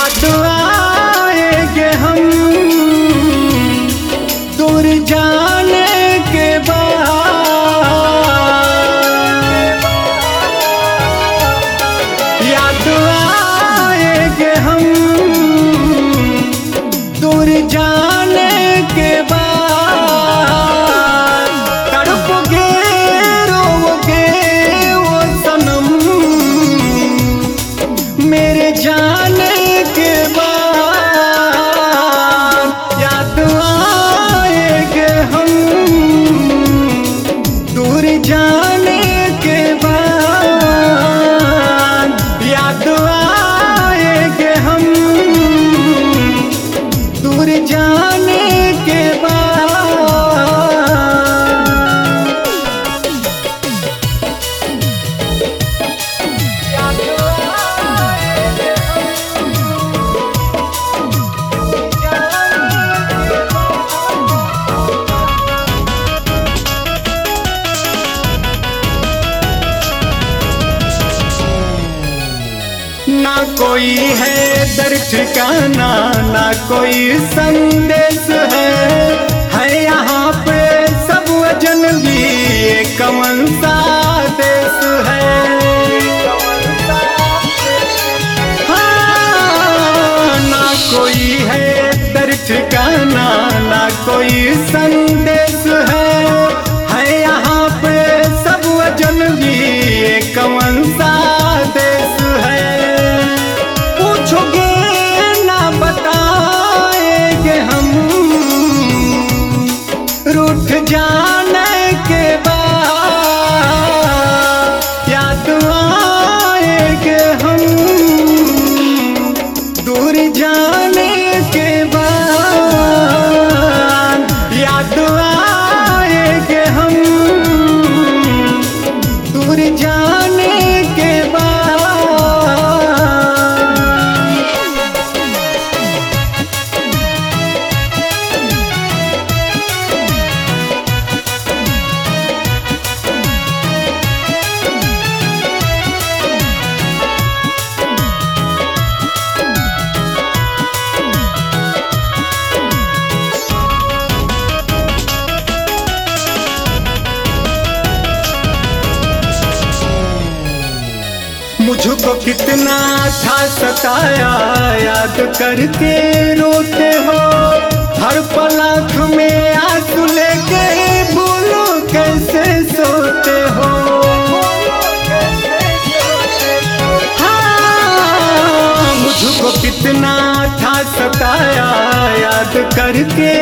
याद आएंगे हम दूर जाने के बाद, याद आएंगे हम दूर जाने के बाद। तड़पोगे रोओगे वो सनम मेरे जाने के बाद। याद आएंगे हम दूर जाने के बाद, याद आएंगे हम दूर जाने के बाद। ना कोई है दर ठिकाना, ना कोई संदेश है यहाँ पे सब अजनबी, ये कौन सा देश है। हाँ, ना कोई है दर ठिकाना, ना कोई संदेश है यहाँ पे सब अजनबी, ये कौन सा देश है। पूछोगे ना बताएंगे हम रूठ जाने के बाद। याद आएंगे हम दूर जाने के बाद, याद आएंगे हम दूर जाने के बाद। मुझको कितना था सताया, याद करके रोते हो। हर पल आँख में आंसू लेके बोलो कैसे सोते हो। हाँ, मुझको कितना था सताया, याद करके